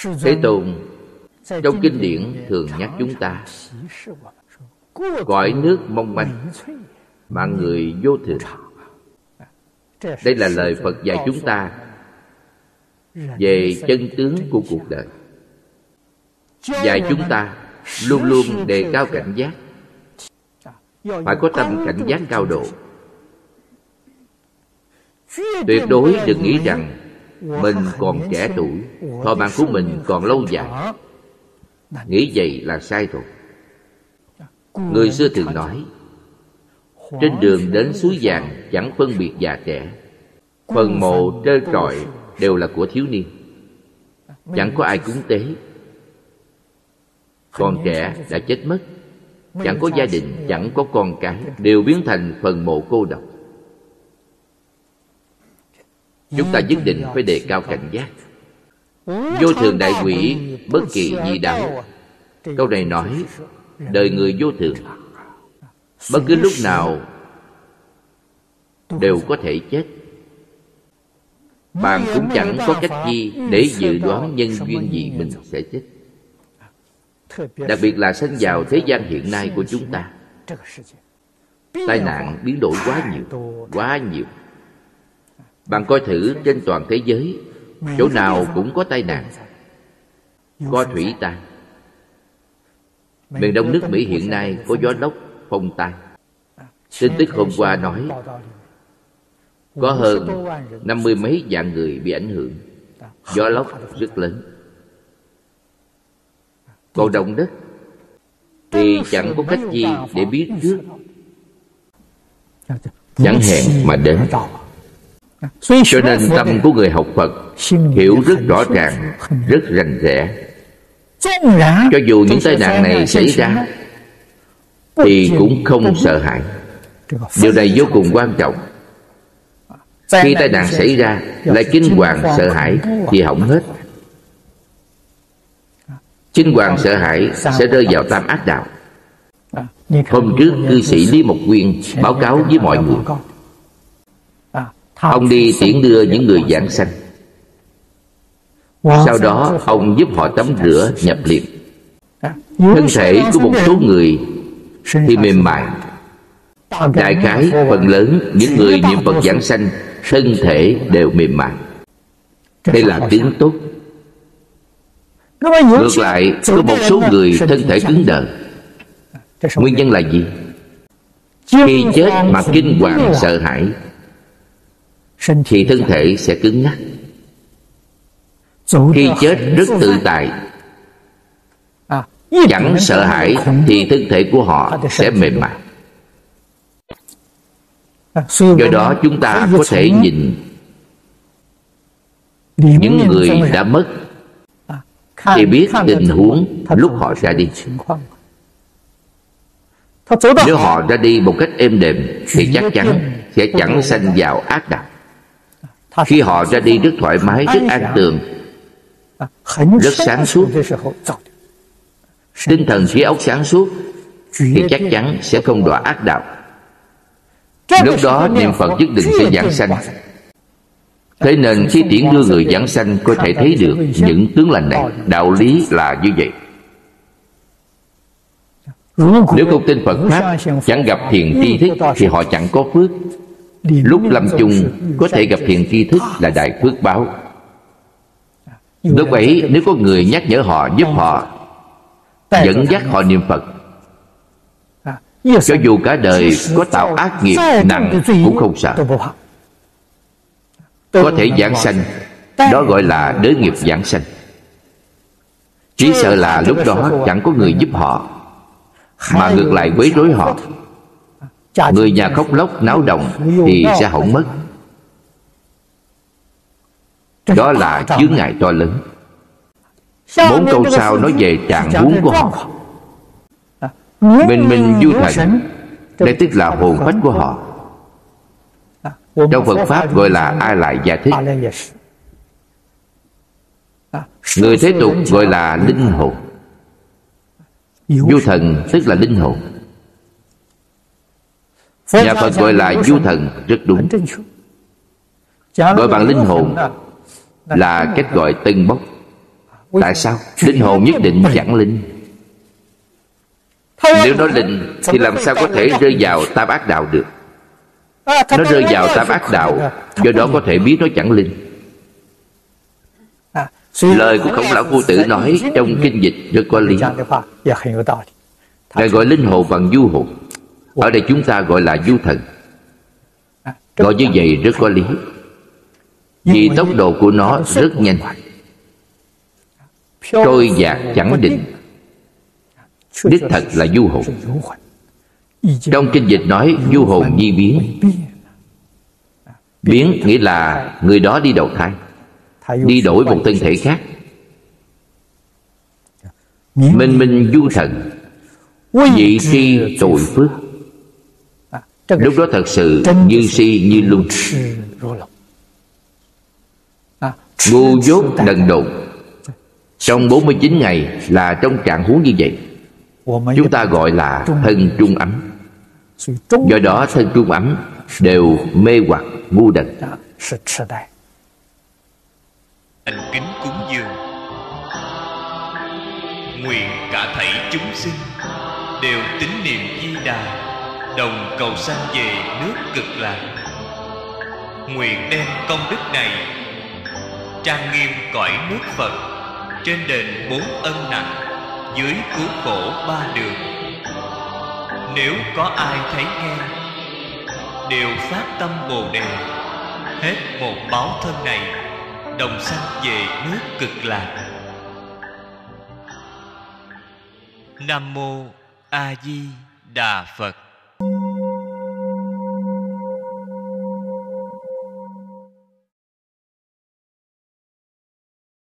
Thế Tôn trong kinh điển thường nhắc chúng ta cõi nước mong manh, mạng người vô thường. Đây là lời Phật dạy chúng ta về chân tướng của cuộc đời, dạy chúng ta luôn luôn đề cao cảnh giác, phải có tâm cảnh giác cao độ. Tuyệt đối đừng nghĩ rằng mình còn trẻ tuổi, thọ mạng của mình còn lâu dài. Nghĩ vậy là sai rồi. Người xưa thường nói, trên đường đến suối vàng chẳng phân biệt già trẻ. Phần mộ trơ trọi đều là của thiếu niên, chẳng có ai cúng tế. Còn trẻ đã chết mất, chẳng có gia đình, chẳng có con cái, đều biến thành phần mộ cô độc. Chúng ta nhất định phải đề cao cảnh giác. Vô thường đại quỷ, bất kỳ di đạo. Câu này nói đời người vô thường, bất cứ lúc nào đều có thể chết. Bạn cũng chẳng có cách gì để dự đoán nhân duyên gì mình sẽ chết. Đặc biệt là sinh vào thế gian hiện nay của chúng ta, tai nạn biến đổi quá nhiều. Bạn coi thử trên toàn thế giới, chỗ nào cũng có tai nạn, có thủy tai. Miền Đông nước Mỹ hiện nay có gió lốc, phong tai. Tin tức hôm qua nói có hơn 50 mấy vạn người bị ảnh hưởng. Gió lốc rất lớn. Còn động đất thì chẳng có cách gì để biết trước, chẳng hẹn mà đến. Cho nên tâm của người học Phật hiểu rất rõ ràng, rất rành rẽ. Cho dù những tai nạn này xảy ra thì cũng không sợ hãi. Điều này vô cùng quan trọng. Khi tai nạn xảy ra lại kinh hoàng sợ hãi thì hỏng hết. Kinh hoàng sợ hãi sẽ rơi vào tam ác đạo. Hôm trước cư sĩ Lý Mộc Nguyên báo cáo với mọi người. Ông đi tiễn đưa những người giảng sanh. Sau đó ông giúp họ tắm rửa nhập liệm. Thân thể của một số người thì mềm mại. Đại khái phần lớn những người niệm Phật giảng sanh thân thể đều mềm mại. Đây là tiếng tốt. Ngược lại có một số người thân thể cứng đờ. Nguyên nhân là gì? Khi chết mà kinh hoàng sợ hãi thì thân thể sẽ cứng nhắc. Khi chết rất tự tại, chẳng sợ hãi thì thân thể của họ sẽ mềm mại. Do đó chúng ta có thể nhìn những người đã mất thì biết tình huống lúc họ ra đi. Nếu họ ra đi một cách êm đềm thì chắc chắn sẽ chẳng sanh vào ác đạo. Khi họ ra đi rất thoải mái, rất an tường, rất sáng suốt, tinh thần trí óc sáng suốt, thì chắc chắn sẽ không đọa ác đạo. Lúc đó niệm Phật nhất định sẽ giảng sanh. Thế nên khi tiễn đưa người giảng sanh có thể thấy được những tướng lành này. Đạo lý là như vậy. Nếu không tin Phật Pháp, chẳng gặp thiền tri thức thì họ chẳng có phước. Lúc lâm chung có thể gặp thiền tri thức là đại phước báo. Lúc ấy nếu có người nhắc nhở họ, giúp họ, dẫn dắt họ niệm Phật, cho dù cả đời có tạo ác nghiệp nặng cũng không sợ. Có thể giảng sanh, đó gọi là đới nghiệp giảng sanh. Chỉ sợ là lúc đó chẳng có người giúp họ, mà ngược lại quấy rối họ. Người nhà khóc lóc náo động thì sẽ hỏng mất. Đó là chướng ngại to lớn. 4 câu sau nói về trạng huống của họ. Minh minh du thành, đây tức là hồn phách của họ. Trong Phật Pháp gọi là A Lại Gia Thích. Người thế tục gọi là linh hồn. Du thần tức là linh hồn. Nhà Phật gọi là du thần rất đúng. Gọi bằng linh hồn là cách gọi tân bốc. Tại sao? Linh hồn nhất định chẳng linh. Nếu nó linh thì làm sao có thể rơi vào tam ác đạo được? Nó rơi vào tam ác đạo, do đó có thể biết nó chẳng linh. Lời của Khổng Lão Phu Tử nói trong kinh dịch rất có lý. Ngài gọi linh hồn bằng du hồn, ở đây chúng ta gọi là du thần. Gọi như vậy rất có lý, vì tốc độ của nó rất nhanh, trôi dạt chẳng định. Đích thật là du hồn. Trong kinh dịch nói du hồn di biến. Biến nghĩa là người đó đi đầu thai, đi đổi một thân thể khác. Minh minh du thần, vị tri tội phước. Lúc đó thật sự như si như lung, ngu dốt đần độn. Trong 49 ngày là trong trạng huống như vậy. Chúng ta gọi là thân trung ấm. Do đó thân trung ấm đều mê hoặc ngu đần. Thành kính cúng dường, nguyện cả thảy chúng sinh đều tín niệm Di Đà, đồng cầu sanh về nước Cực Lạc. Nguyện đem công đức này trang nghiêm cõi nước Phật, trên đền 4 ân nặng, dưới cứu khổ 3 đường. Nếu có ai thấy nghe, đều phát tâm Bồ Đề, hết một báo thân này, đồng sanh về nước Cực Lạc. Nam mô A Di Đà Phật.